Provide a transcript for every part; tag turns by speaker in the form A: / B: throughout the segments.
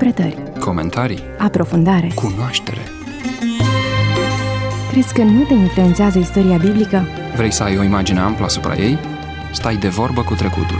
A: Interpretări,
B: comentarii,
A: aprofundare,
B: cunoaștere.
A: Crezi că nu te influențează istoria biblică?
B: Vrei să ai o imagine amplă asupra ei? Stai de vorbă cu trecutul.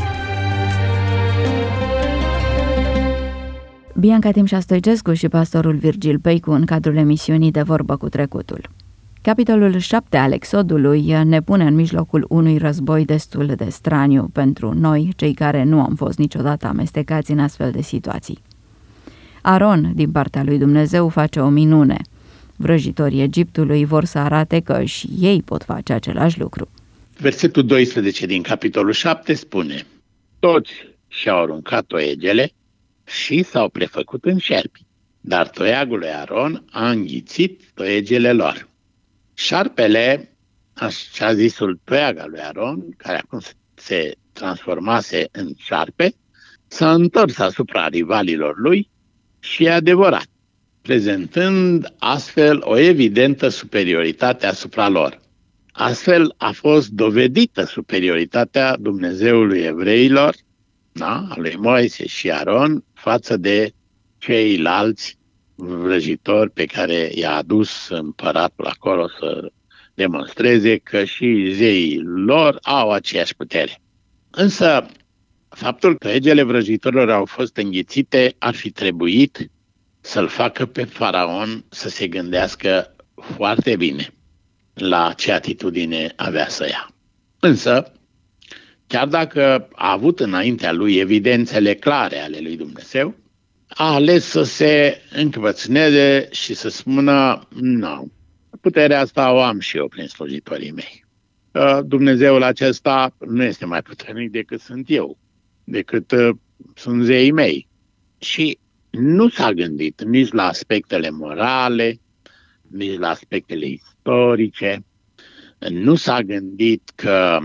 C: Bianca Timșa Stoicescu și pastorul Virgil Păicu în cadrul emisiunii De vorbă cu trecutul. Capitolul 7 al Exodului ne pune în mijlocul unui război destul de straniu pentru noi, cei care nu am fost niciodată amestecați în astfel de situații. Aron, din partea lui Dumnezeu, face o minune. Vrăjitorii Egiptului vor să arate că și ei pot face același lucru.
D: Versetul 12 din capitolul 7 spune: toți și-au aruncat toiegele și s-au prefăcut în șerpi, dar toiagul lui Aron a înghițit toiegele lor. Șarpele, așa zisul toiag al lui Aron, care acum se transformase în șarpe, s-a întors asupra rivalilor lui și i-a devorat, prezentând astfel o evidentă superioritate asupra lor. Astfel a fost dovedită superioritatea Dumnezeului evreilor, a lui Moise și Aron, față de ceilalți vrăjitori pe care i-a adus împăratul acolo să demonstreze că și zeii lor au aceeași putere. Însă, faptul că egele vrăjitorilor au fost înghițite ar fi trebuit să-l facă pe faraon să se gândească foarte bine la ce atitudine avea să ia. Însă, chiar dacă a avut înaintea lui evidențele clare ale lui Dumnezeu, a ales să se încăpățâneze și să spună: nu, puterea asta o am și eu prin slujitorii mei. Dumnezeul acesta nu este mai puternic decât sunt eu, decât sunt zeii mei. Și nu s-a gândit nici la aspectele morale, nici la aspectele istorice, nu s-a gândit că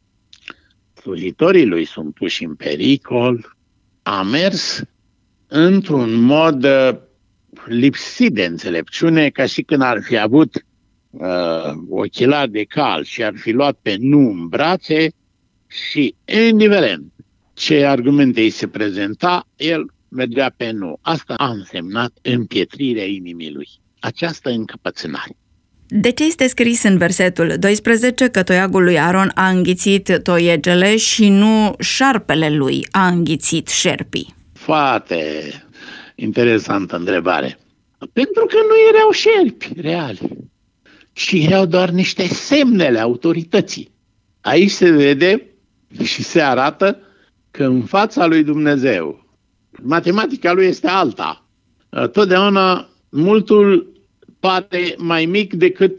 D: slujitorii lui sunt puși în pericol, a mers într-un mod lipsit de înțelepciune, ca și când ar fi avut ochelari de cal și ar fi luat pe nu în brațe și, indiferent ce argumente îi se prezenta, el mergea pe nu. Asta a însemnat împietrirea inimii lui, această încăpățânare.
C: De ce este scris în versetul 12 că toiagul lui Aron a înghițit toiegele și nu șarpele lui a înghițit șerpii?
D: Foarte interesantă întrebare. Pentru că nu erau șerpi reali, ci erau doar niște semnele autorității. Aici se vede și se arată că în fața lui Dumnezeu matematica lui este alta. Totdeauna multul pare mai mic decât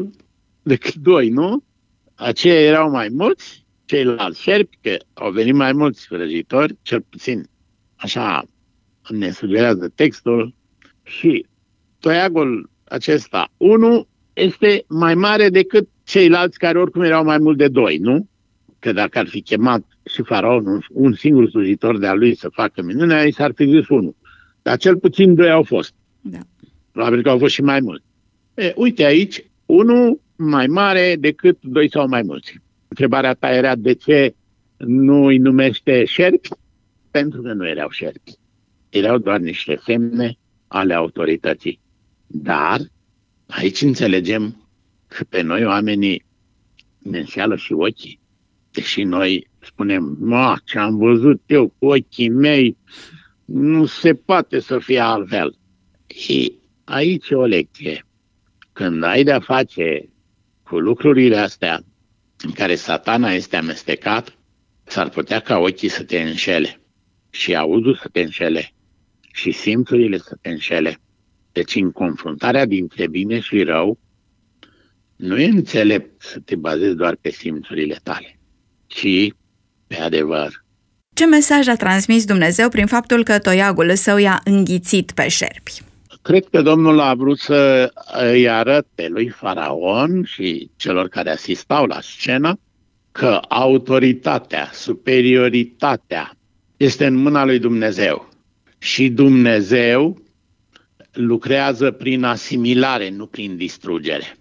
D: doi, nu? Aceia erau mai mulți, ceilalți șerpi, că au venit mai mulți vrăjitori, cel puțin așa ne sugerează textul, și toiagul acesta, unul, este mai mare decât ceilalți care oricum erau mai mult de doi, nu? Că dacă ar fi chemat și faraonul un singur slujitor de-a lui să facă minunea, i s-ar fi zis unul. Dar cel puțin doi au fost. Da. Probabil că au fost și mai mulți. Uite aici, unul mai mare decât doi sau mai mulți. Întrebarea ta era de ce nu îi numește șerpi? Pentru că nu erau șerpi. Erau doar niște semne ale autorității. Dar aici înțelegem că pe noi oamenii ne înșeală și ochii. Deși noi spunem: ce am văzut eu cu ochii mei, nu se poate să fie altfel. Și aici e o lecție. Când ai de-a face cu lucrurile astea în care Satana este amestecat, s-ar putea ca ochii să te înșele și auzul să te înșele și simțurile să te înșele. Deci în confruntarea dintre bine și rău, nu e înțelept să te bazezi doar pe simțurile tale, ci pe adevăr.
C: Ce mesaj a transmis Dumnezeu prin faptul că toiagul său i-a înghițit pe șerpi?
D: Cred că Domnul a vrut să îi arate lui Faraon și celor care asistau la scenă că autoritatea, superioritatea este în mâna lui Dumnezeu. Și Dumnezeu lucrează prin asimilare, nu prin distrugere.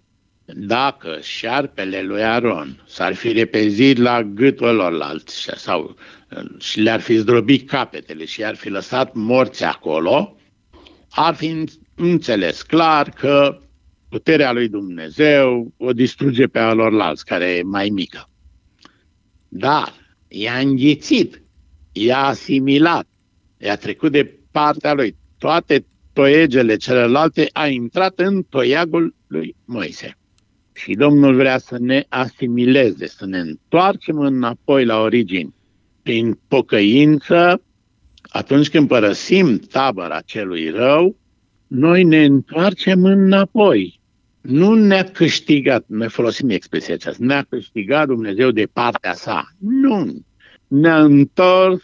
D: Dacă șarpele lui Aron s-ar fi repezit la gâtul lorlalți sau și le-ar fi zdrobit capetele și ar fi lăsat morți acolo, ar fi înțeles clar că puterea lui Dumnezeu o distruge pe alorlalți, care e mai mică. Dar i-a înghițit, i-a asimilat, i-a trecut de partea lui. Toate toiegele celelalte a intrat în toiagul lui Moise. Și Domnul vrea să ne asimileze, să ne întoarcem înapoi la origini. Prin pocăință, atunci când părăsim tabăra celui rău, noi ne întoarcem înapoi. Nu ne-a câștigat, noi folosim expresia aceasta, ne-a câștigat Dumnezeu de partea sa. Nu. Ne-a întors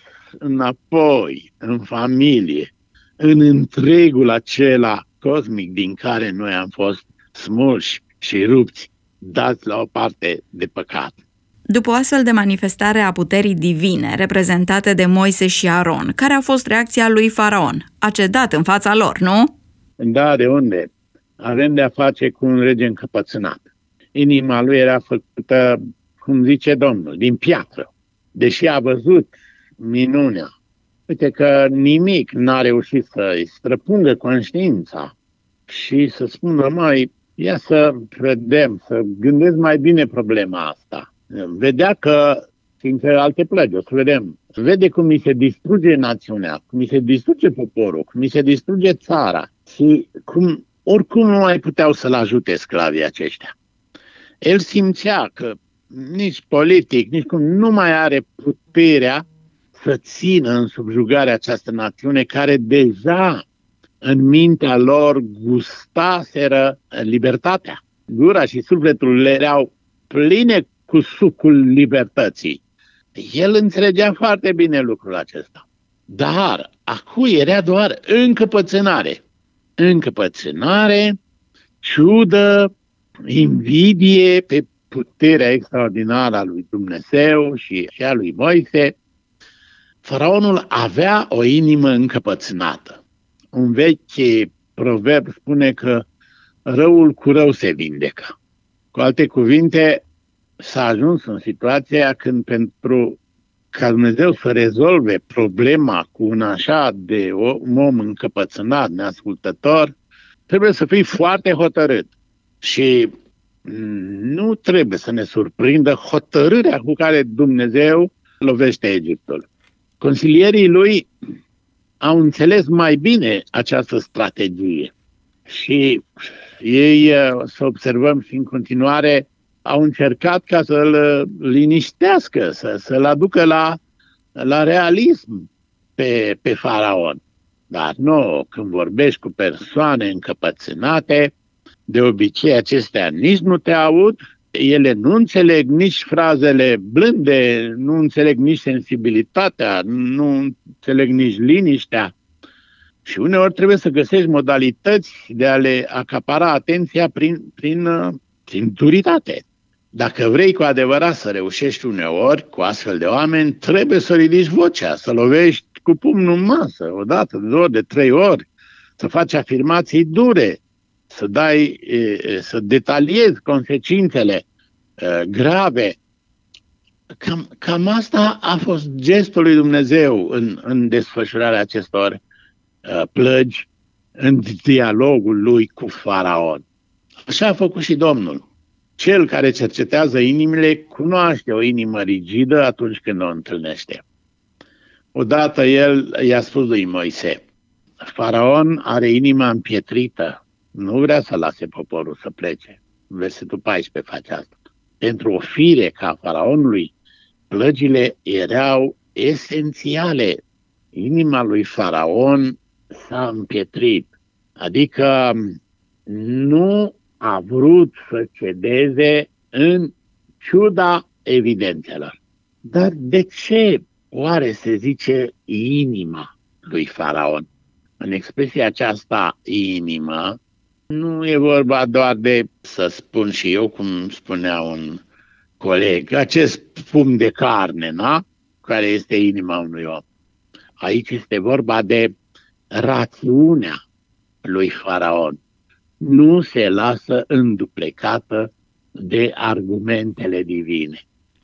D: înapoi, în familie, în întregul acela cosmic din care noi am fost smulși și rupți, dați la o parte de păcat.
E: După o astfel de manifestare a puterii divine reprezentate de Moise și Aron, care a fost reacția lui Faraon? A cedat în fața lor, nu?
D: Da, de unde? Avem de-a face cu un rege încăpățânat. Inima lui era făcută, cum zice Domnul, din piatră. Deși a văzut minunea, uite că nimic n-a reușit să-i străpungă conștiința și să spună, mai ia să vedem, să gândesc mai bine problema asta. Vedea că, printre alte plăgi, o să vedem, vede cum mi se distruge națiunea, cum mi se distruge poporul, cum mi se distruge țara și cum oricum nu mai puteau să-l ajute sclavii aceștia. El simțea că nici politic, nici cum nu mai are puterea să țină în subjugare această națiune care deja în mintea lor gustaseră libertatea. Gura și sufletul le erau pline cu sucul libertății. El înțelegea foarte bine lucrul acesta. Dar acum era doar încăpățânare. Încăpățânare, ciudă, invidie pe puterea extraordinară a lui Dumnezeu și a lui Moise. Faraonul avea o inimă încăpățânată. Un vechi proverb spune că răul cu rău se vindecă. Cu alte cuvinte, s-a ajuns în situația când pentru ca Dumnezeu să rezolve problema cu un așa de om încăpățânat, neascultător, trebuie să fii foarte hotărât. Și nu trebuie să ne surprindă hotărârea cu care Dumnezeu lovește Egiptul. Consilierii lui au înțeles mai bine această strategie și ei, să observăm și în continuare, au încercat ca să-l liniștească, să-l aducă la realism pe Faraon. Dar nu, când vorbești cu persoane încăpățânate, de obicei acestea nici nu te aud, ele nu înțeleg nici frazele blânde, nu înțeleg nici sensibilitatea, nu înțeleg nici liniștea. Și uneori trebuie să găsești modalități de a le acapara atenția prin duritate. Dacă vrei cu adevărat să reușești uneori cu astfel de oameni, trebuie să ridici vocea, să lovești cu pumnul în masă, o dată, de 2 ori, de 3 ori, să faci afirmații dure, să detaliezi consecințele grave. Cam asta a fost gestul lui Dumnezeu în desfășurarea acestor plăgi, în dialogul lui cu Faraon. Așa a făcut și Domnul. Cel care cercetează inimile cunoaște o inimă rigidă atunci când o întâlnește. Odată el i-a spus lui Moise, Faraon are inima împietrită, nu vrea să lase poporul să plece. Versetul 14 face asta. Pentru o fire ca Faraonului, plăgile erau esențiale. Inima lui Faraon s-a împietrit, adică nu a vrut să cedeze în ciuda evidențelor. Dar de ce oare se zice inima lui Faraon? În expresia aceasta inimă nu e vorba doar de, să spun și eu, cum spunea un coleg, acest pumn de carne, na? Care este inima unui om. Aici este vorba de rațiunea lui Faraon. nu se lasă înduplecată de argumentele divine.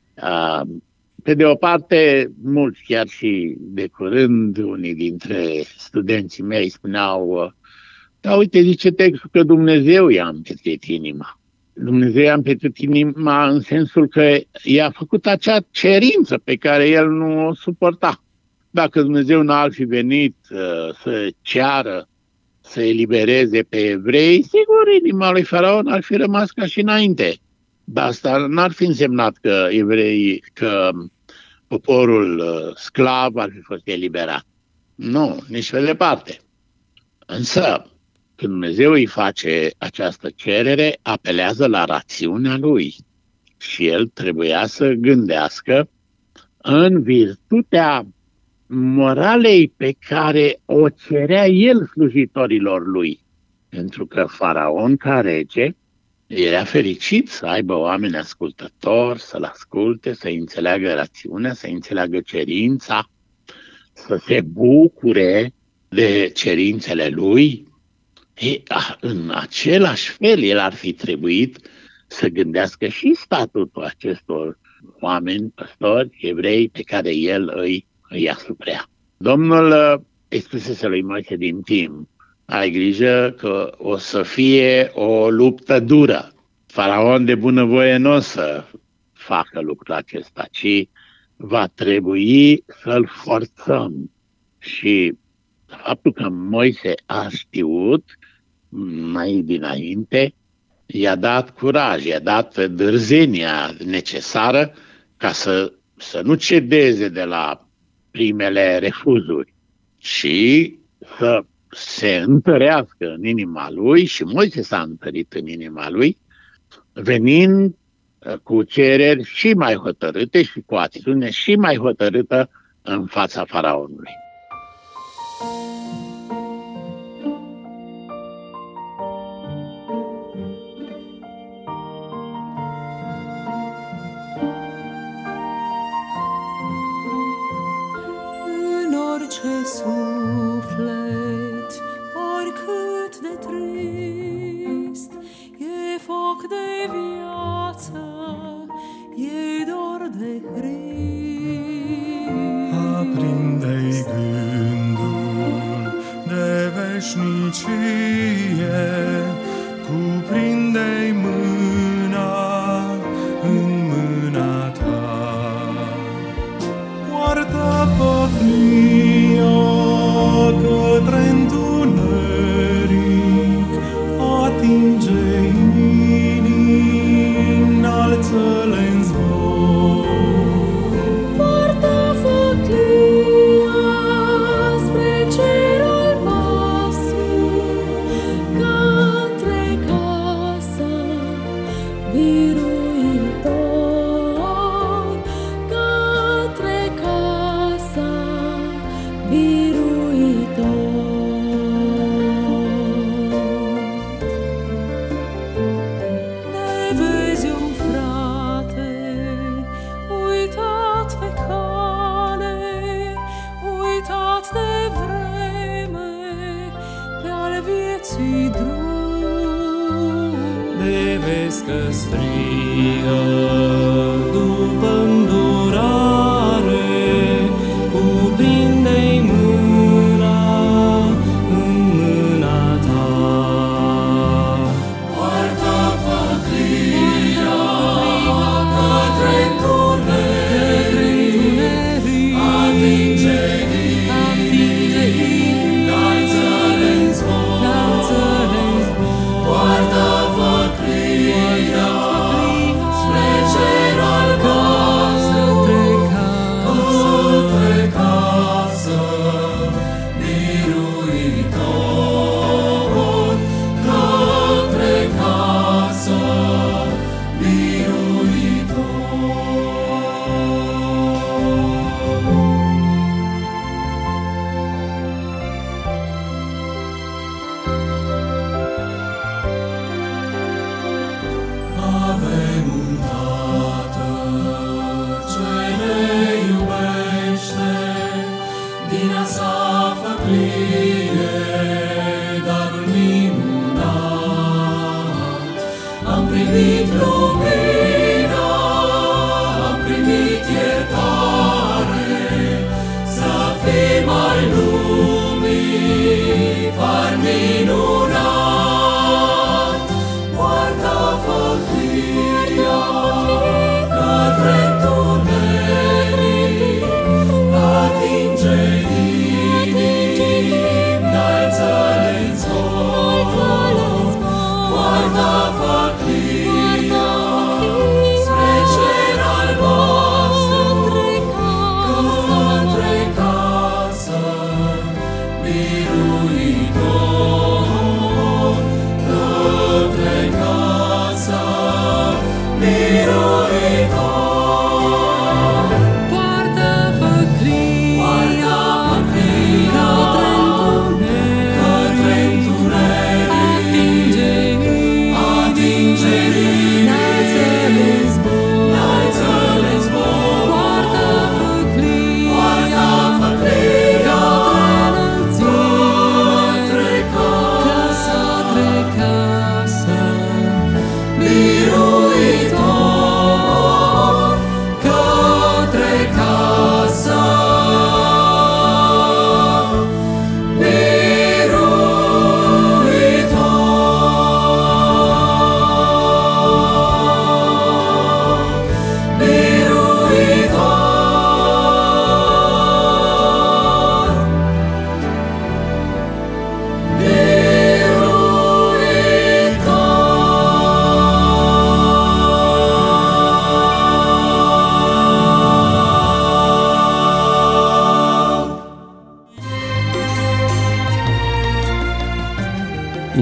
D: Pe de o parte, mulți, chiar și de curând, unii dintre studenții mei spuneau: da, uite, zice textul că Dumnezeu i-a împetrit inima. Dumnezeu i-a împetrit inima în sensul că i-a făcut acea cerință pe care el nu o suporta. Dacă Dumnezeu n-ar fi venit să ceară, să elibereze pe evrei, sigur, inima lui Faraon ar fi rămas ca și înainte. Dar asta n-ar fi însemnat că că poporul sclav ar fi fost eliberat. Nu, nici pe departe. Însă, când Dumnezeu îi face această cerere, apelează la rațiunea lui. Și el trebuia să gândească în virtutea moralei pe care o cerea el slujitorilor lui. Pentru că Faraon, ca rege, era fericit să aibă oameni ascultători, să-l asculte, să înțeleagă rațiunea, să înțeleagă cerința, să se bucure de cerințele lui. În același fel, el ar fi trebuit să gândească și statutul acestor oameni, păstori, evrei, pe care el îi asuprea. Domnul îi spusese lui Moise din timp: ai grijă că o să fie o luptă dură. Faraon de bunăvoie nu o să facă lucrul acesta, ci va trebui să-l forțăm. Și faptul că Moise a știut mai dinainte, i-a dat curaj, i-a dat dârzenia necesară ca să nu cedeze de la primele refuzuri și să se întărească în inima lui, și Moise s-a întărit în inima lui, venind cu cereri și mai hotărâte și cu atitudine și mai hotărâtă în fața Faraonului.
F: Orice suflet, oricât de trist, e foc de viață, e dor de Hrist.
G: Aprinde-i gândul de veșnicie, cuprinde-i mâna în mâna ta. Poartă făclia către întuneric, atinge inimi, înalță-le în zbor.
F: Poartă făclia spre cer albastru, către casă biruitor, către casa biruitor. Ne vezi un frate uitat pe cale, uitat de vreme pe al vieții drum. Ne vezi că strigă după îndurare, cuprinde-i mâna în mâna ta. Poartă făclia către întuneric, atinge inimi, înalță-le în zbor. Poartă făclia spre cer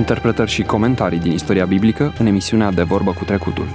B: Interpretări și comentarii din istoria biblică în emisiunea De Vorbă cu Trecutul.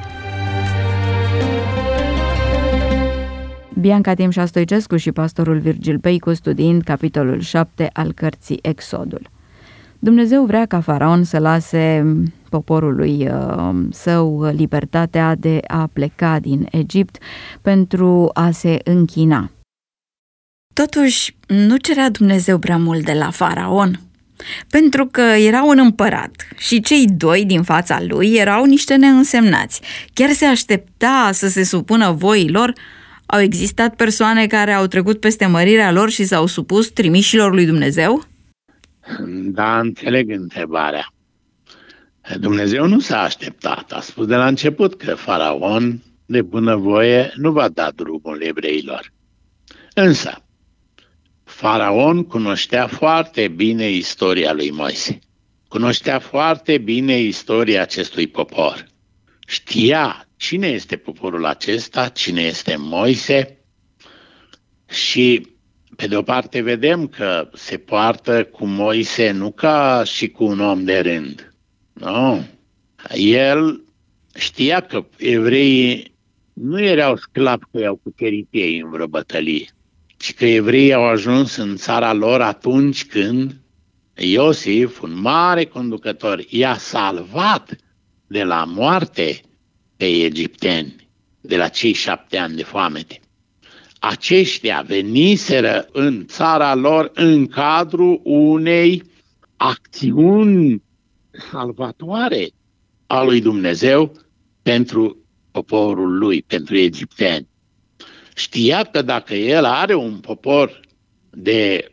C: Bianca Timșa Stoicescu și pastorul Virgil Peicu studiind capitolul 7 al cărții Exodul. Dumnezeu vrea ca Faraon să lase poporului său libertatea de a pleca din Egipt pentru a se închina.
E: Totuși, nu cerea Dumnezeu prea mult de la Faraon, pentru că era un împărat și cei doi din fața lui erau niște neînsemnați. Chiar se aștepta să se supună voilor. Au existat persoane care au trecut peste mărirea lor și s-au supus trimișilor lui Dumnezeu?
D: Da, înțeleg întrebarea. Dumnezeu nu s-a așteptat. A spus de la început că Faraon, de bunăvoie, nu va da drumul evreilor. Însă, Faraon cunoștea foarte bine istoria lui Moise. Cunoștea foarte bine istoria acestui popor. Știa cine este poporul acesta, cine este Moise și, pe de o parte, vedem că se poartă cu Moise nu ca și cu un om de rând. Nu. El știa că evreii nu erau sclavi că i-au cucerit ei în vreo bătălie, ci că evreii au ajuns în țara lor atunci când Iosif, un mare conducător, i-a salvat de la moarte pe egipteni, de la cei 7 ani de foamete. Aceștia veniseră în țara lor în cadrul unei acțiuni salvatoare a lui Dumnezeu pentru poporul lui, pentru egipteni. Știa că dacă el are un popor de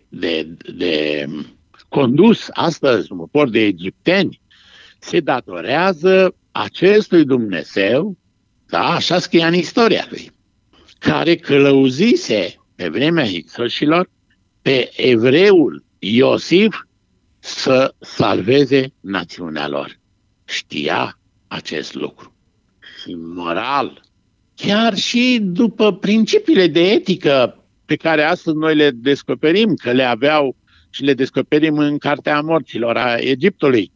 D: condus astăzi, un popor de egipteni, se datorează acestui Dumnezeu, da, așa scria în istoria lui, care călăuzise pe vremea Hicsoșilor pe evreul Iosif să salveze națiunea lor. Știa acest lucru. Și moral, chiar și după principiile de etică pe care astăzi noi le descoperim, că le aveau și le descoperim în Cartea Morților a Egiptului,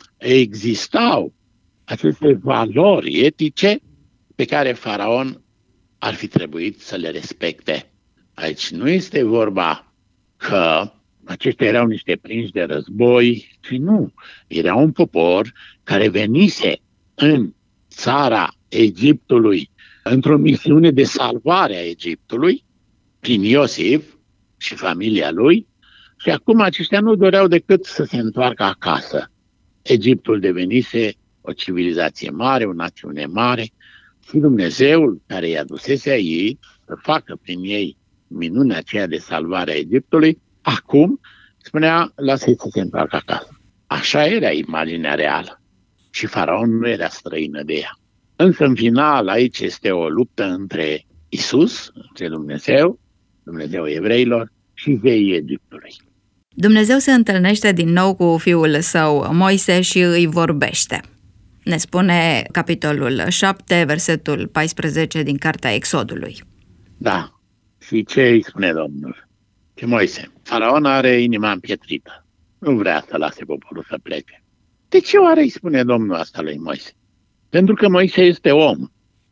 D: existau aceste valori etice pe care Faraon ar fi trebuit să le respecte. Aici nu este vorba că aceștia erau niște prinși de război, ci nu. Era un popor care venise în țara Egiptului într-o misiune de salvare a Egiptului prin Iosif și familia lui și acum aceștia nu doreau decât să se întoarcă acasă. Egiptul devenise o civilizație mare, o națiune mare și Dumnezeul care i-a dusese aici să facă prin ei minunea aceea de salvare a Egiptului, acum spunea, lasă-i să se întoarcă acasă. Așa era imaginea reală și Faraon nu era străină de ea. Însă în final aici este o luptă între Isus, între Dumnezeu, Dumnezeu evreilor și zeii Egiptului.
E: Dumnezeu se întâlnește din nou cu fiul său Moise și îi vorbește. Ne spune capitolul 7, versetul 14 din Cartea Exodului.
D: Da. Și ce îi spune Domnul? Că Moise, Faraon are inima împietrită. Nu vrea să lase poporul să plece. De ce oare îi spune Domnul asta lui Moise? Pentru că Moise este om.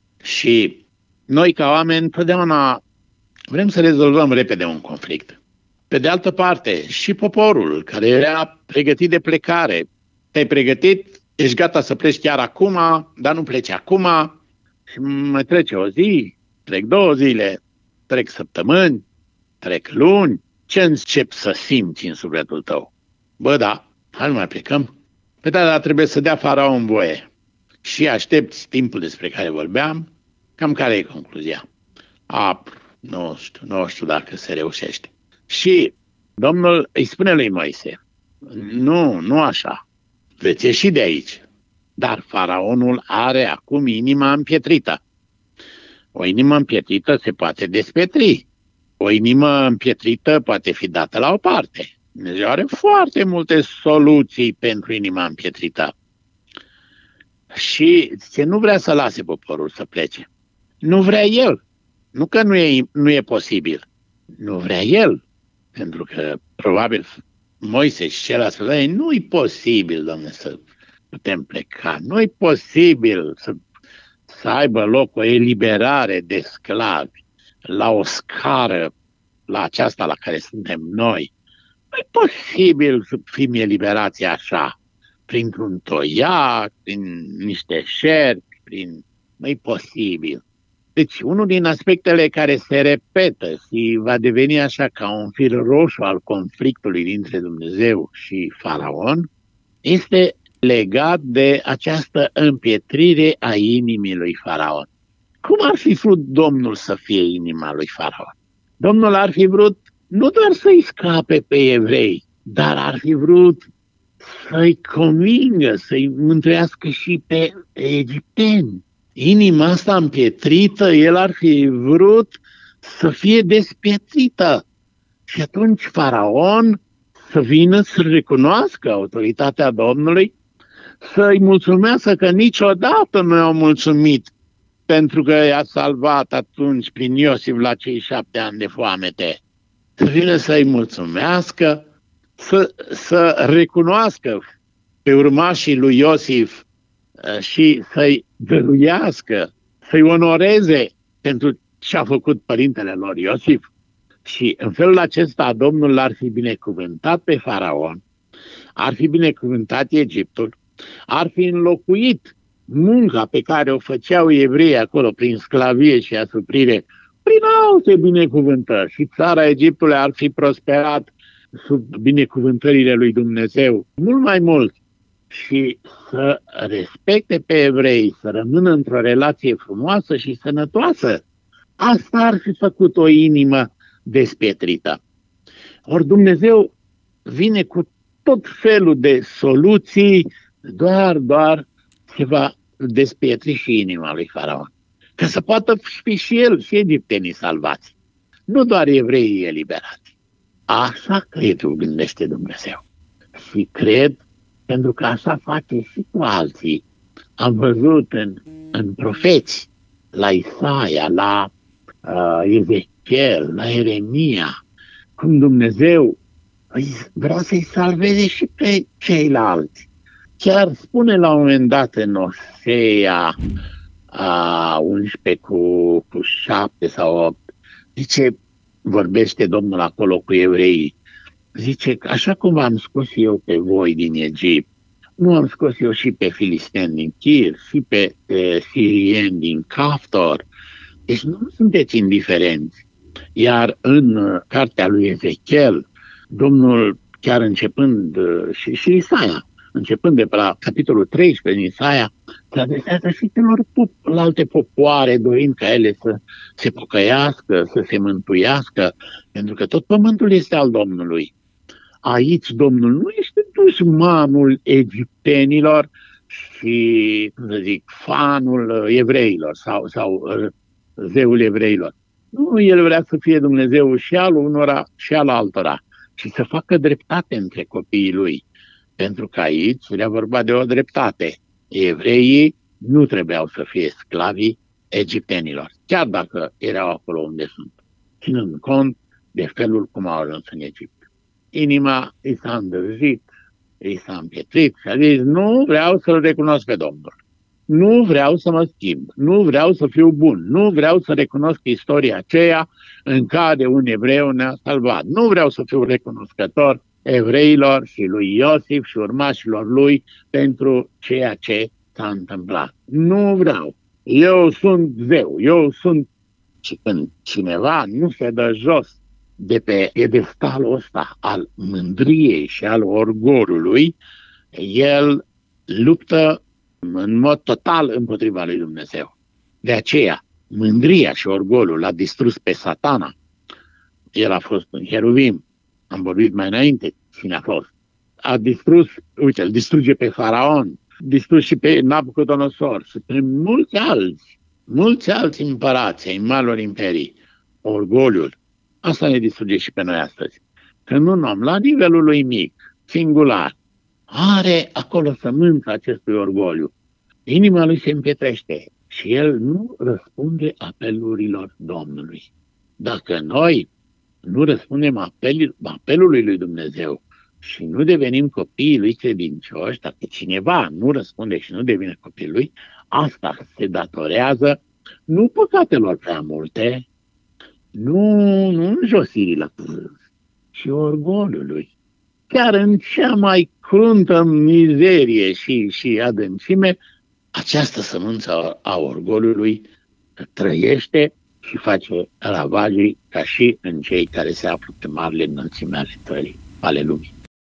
D: Și noi ca oameni întotdeauna vrem să rezolvăm repede un conflict. Pe de altă parte, și poporul care era pregătit de plecare. Te-ai pregătit, ești gata să pleci chiar acum, dar nu pleci acum. Și mai trece o zi, trec 2 zile, trec săptămâni, trec luni. Ce începi să simți în sufletul tău? Bă, da, hai nu mai plecăm. Păi da, dar trebuie să dea Faraon voie. Și aștepți timpul despre care vorbeam, cam care e concluzia? Nu știu dacă se reușește. Și Domnul îi spune lui Moise, nu așa, veți ieși de aici. Dar Faraonul are acum inima împietrită. O inimă împietrită se poate despetri. O inimă împietrită poate fi dată la o parte. Dumnezeu are foarte multe soluții pentru inima împietrită. Și zice, nu vrea să lase poporul să plece. Nu vrea el. Nu că nu e posibil. Nu vrea el. Pentru că probabil Moise și ceilalți, nu-i posibil, Doamne, să putem pleca. Nu-i posibil să aibă loc o eliberare de sclavi la o scară, la aceasta la care suntem noi. Nu-i posibil să fim eliberați așa, printr-un toiac, prin niște șerpi, nu-i posibil. Deci, unul din aspectele care se repetă și va deveni așa ca un fir roșu al conflictului dintre Dumnezeu și Faraon este legat de această împietrire a inimii lui Faraon. Cum ar fi vrut Domnul să fie inima lui Faraon? Domnul ar fi vrut nu doar să-i scape pe evrei, dar ar fi vrut să-i convingă, să-i mântuiască și pe egipteni. Inima asta împietrită, el ar fi vrut să fie despietrită. Și atunci Faraon să vină să recunoască autoritatea Domnului, să-i mulțumească că niciodată nu i-au mulțumit pentru că i-a salvat atunci prin Iosif la cei 7 ani de foamete. Să vină să-i mulțumească, să recunoască pe urmașii lui Iosif și să-i dăruiască, să-i onoreze pentru ce a făcut părintele lor Iosif. Și în felul acesta Domnul l-ar fi binecuvântat pe Faraon, ar fi binecuvântat Egiptul, ar fi înlocuit munca pe care o făceau evreii acolo prin sclavie și asuprire prin alte binecuvântări și țara Egiptului ar fi prosperat sub binecuvântările lui Dumnezeu mult mai mult. Și să respecte pe evrei, să rămână într-o relație frumoasă și sănătoasă. Asta ar fi făcut o inimă despietrită. Ori Dumnezeu vine cu tot felul de soluții, doar se va despietri și inima lui Faraon. Ca să poată fi și el, și egiptenii salvați. Nu doar evreii eliberați. Așa cred, gândește Dumnezeu. Și cred pentru că așa face și cu alții. Am văzut în profeți, la Isaia, la Ezechiel, la Ieremia, cum Dumnezeu vrea să-i salveze și pe ceilalți. Chiar spune la un moment dat în Osea 11 cu 7 sau 8, zice, vorbește Domnul acolo cu evreii, zice, așa cum am scos eu pe voi din Egipt, nu am scos eu și pe filisteni din Chir, și pe sirieni din Caftor. Deci nu sunteți indiferenți. Iar în cartea lui Ezechiel, Domnul, chiar începând, și Isaia, începând de la capitolul 13 din Isaia, se adresează și celorlalte popoare, dorind ca ele să se pocăiască, să se mântuiască, pentru că tot pământul este al Domnului. Aici Domnul nu este dușmanul egiptenilor și, cum să zic, fanul evreilor sau zeul evreilor. Nu, el vrea să fie Dumnezeu și al unora și al altora și să facă dreptate între copiii lui. Pentru că aici era vorba de o dreptate. Evreii nu trebuiau să fie sclavii egiptenilor, chiar dacă erau acolo unde sunt, ținând cont de felul cum au ajuns în Egipt. Inima i s-a îndrăjit, i s-a împietrit și a zis, nu vreau să-L recunosc pe Domnul. Nu vreau să mă schimb, nu vreau să fiu bun, nu vreau să recunosc istoria aceea în care un evreu ne-a salvat. Nu vreau să fiu recunoscător evreilor și lui Iosif și urmașilor lui pentru ceea ce s-a întâmplat. Nu vreau. Eu sunt zeu, eu sunt... Și când cineva nu se dă jos de pe pedestalul ăsta al mândriei și al orgolului, el luptă în mod total împotriva lui Dumnezeu. De aceea, mândria și orgolul l-a distrus pe Satana. El a fost în Heruvim. Am vorbit mai înainte cine a fost. A distrus, uite, îl distruge pe Faraon, distrus și pe Nabucodonosor și pe mulți alți împărați ai marilor imperii. Orgoliul. Asta ne distruge și pe noi astăzi. Când un om, la nivelul lui mic, singular, are acolo sămânța acestui orgoliu, inima lui se împietrește și el nu răspunde apelurilor Domnului. Dacă noi nu răspundem apelului lui Dumnezeu, și nu devenim copiii lui credincioși, dacă cineva nu răspunde și nu devine copil lui, asta se datorează nu păcatelor prea multe, nu înjosirii la pământ, ci orgoliului. Chiar în cea mai cruntă mizerie și adâncime, această sămânță a orgoliului trăiește și face ravagii ca și în cei care se află pe marile înălțime ale lumii.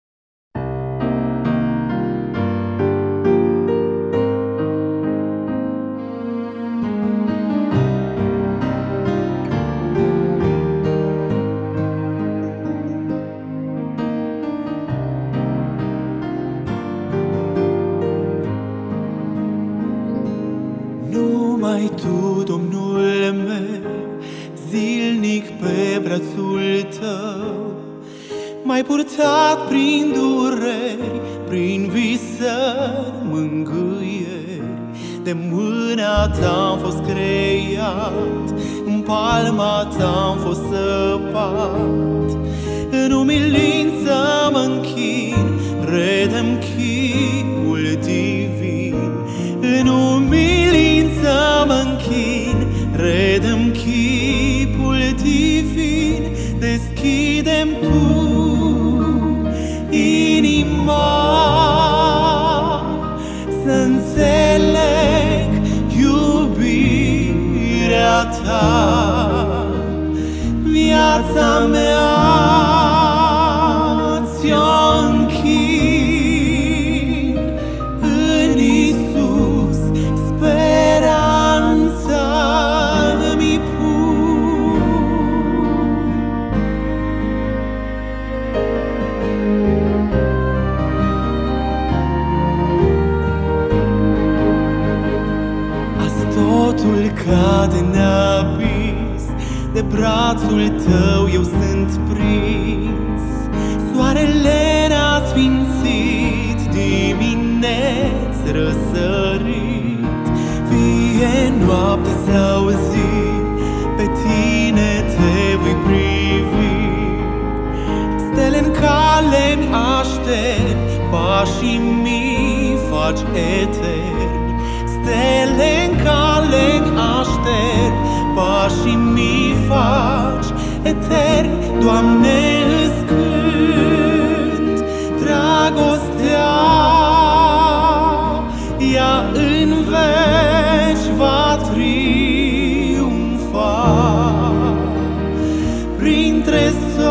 G: Numai Tu, Domnul meu, zilnic pe brațul Tău, m-ai purtat prin dureri, prin visări, mângâieri. De mâna Ta-am fost creat, în palma Ta-am fost săpat. În umilință mă închin, redă-mi chipul divin. În umilință mă închin, redă-mi chipul divin. Deschide-mi Tu inima, să înțeleg iubirea Ta. Viața mea ți-o închin, în Iisus speranța mi pun. Azi totul cade în abis, de brațul Tău eu sunt prins. Soarele n-a sfințit, dimineți răsărit. Fie noapte sau zi, pe Tine Te voi privi. Stele-n cale-mi aștept, pașii mi faci eterni. Stele-n cale-mi aștept, pașii mi faci eterni. Doamne, îți cânt dragostea, ea în veci va triumfa. Printre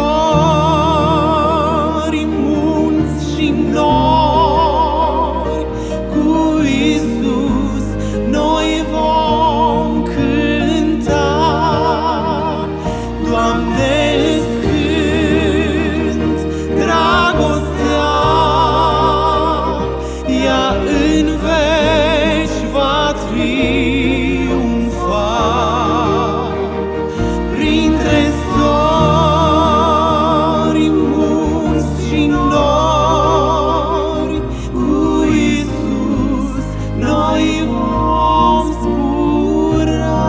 G: sori, munți și nori, cu Iisus noi vom cânta. Doamne, îți cânt dragostea, ea în veci va triumfa. Printre sori, munți și nori, cu Iisus noi vom zbura.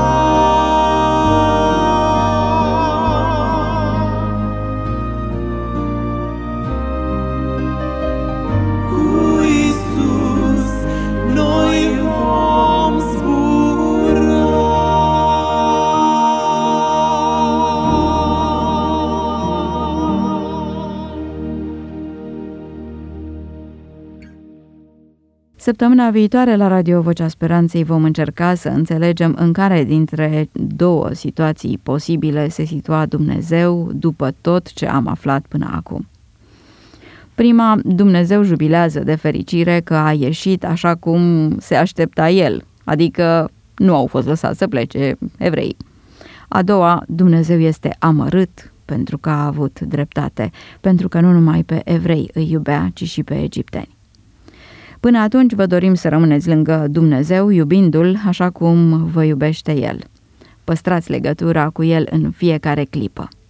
G: Cu Iisus noi vom zbura.
C: Săptămâna viitoare la Radio Vocea Speranței vom încerca să înțelegem în care dintre două situații posibile se situa Dumnezeu după tot ce am aflat până acum. Prima, Dumnezeu jubilează de fericire că a ieșit așa cum se aștepta El, adică nu au fost lăsați să plece evreii. A doua, Dumnezeu este amărât pentru că a avut dreptate, pentru că nu numai pe evrei îi iubea, ci și pe egipteni. Până atunci vă dorim să rămâneți lângă Dumnezeu, iubindu-L așa cum vă iubește El. Păstrați legătura cu El în fiecare clipă.